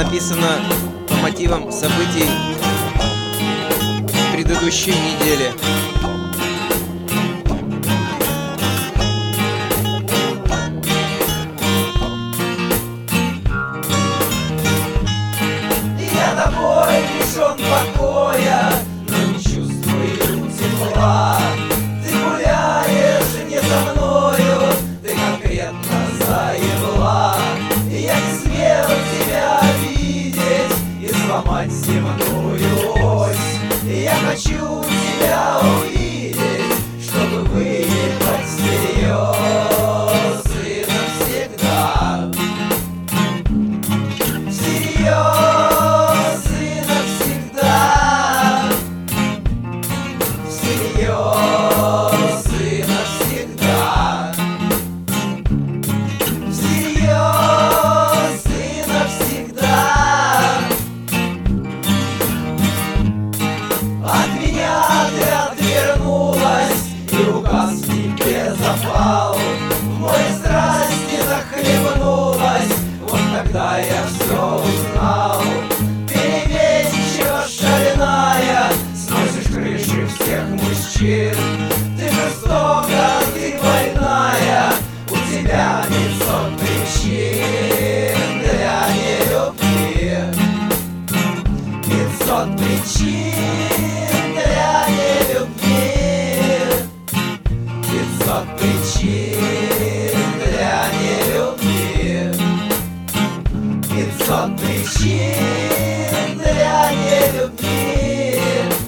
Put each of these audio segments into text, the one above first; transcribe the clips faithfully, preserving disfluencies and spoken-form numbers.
написано по мотивам событий предыдущей недели. Я тобой лишен покоя, но не чувствую тепла. Ты гуляешь не со мною, ты конкретно заебла. Я не смел тебя видеть и сломать земную ось. Я хочу тебя увидеть, чтобы выехать всерьез и навсегда. Всерьез и навсегда. Всерьез и навсегда. Всерьез и навсегда. От меня ты отвернулась, и указ тебе запал. В море страсти захлебнулась, вот тогда я все узнал. Перебедчиво шальная, сносишь крыши всех мужчин. Ты жестока, ты больная, у тебя пятьсот причин для нелюбви. Пятьсот причин для нелюбви. Пятьсот причин для нелюбви. Пятьсот причин для нелюбви.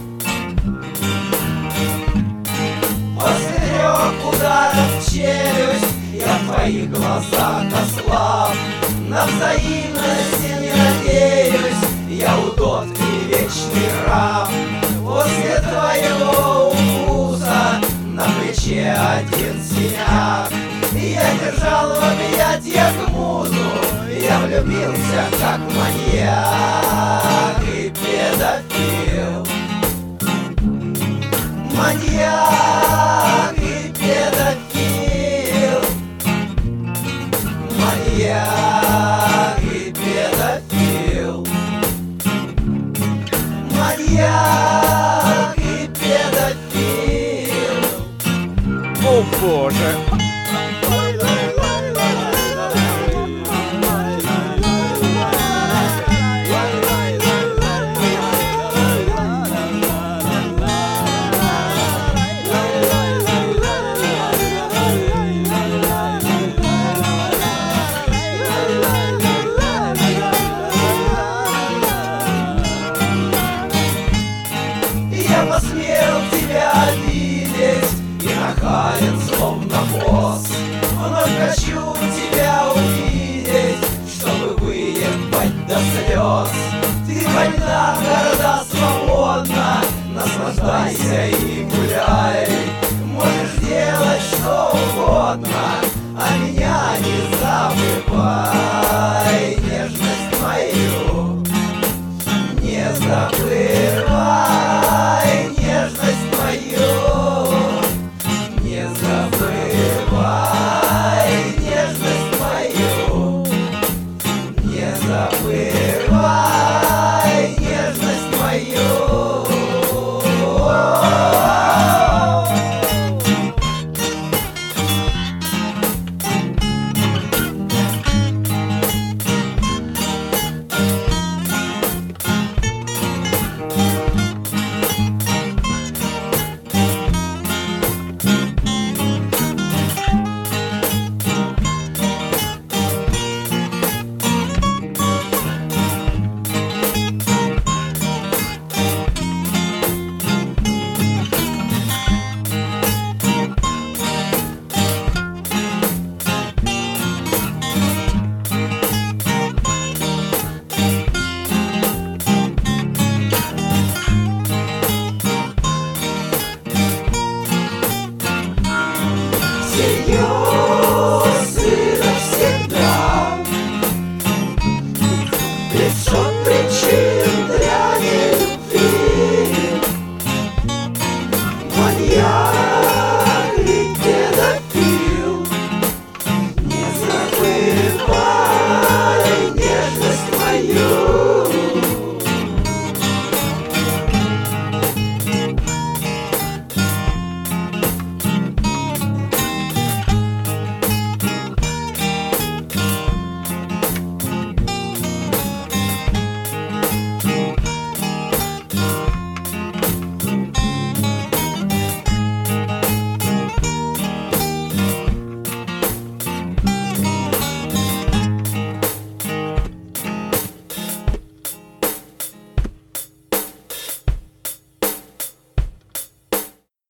После трех ударов в челюсть я в твоих глазах ослаб. На взаимность не надеюсь, я удот и вечный раб. После твоего укуса на плече один синяк. Я держал в объятиях музу, я влюбился как маньяк и педофил. Маньяк и педофил. Маньяк и педофил. Маньяк и педофил. О боже! Я посмел тебя обидеть и нахален, словно босс. Вновь хочу тебя увидеть, чтобы выебать до слез. Ты больна, города свободна, наслаждайся и гуляй. Можешь делать что угодно, а меня не забывай. Нежность мою не забывай. Нежность мою не забывай.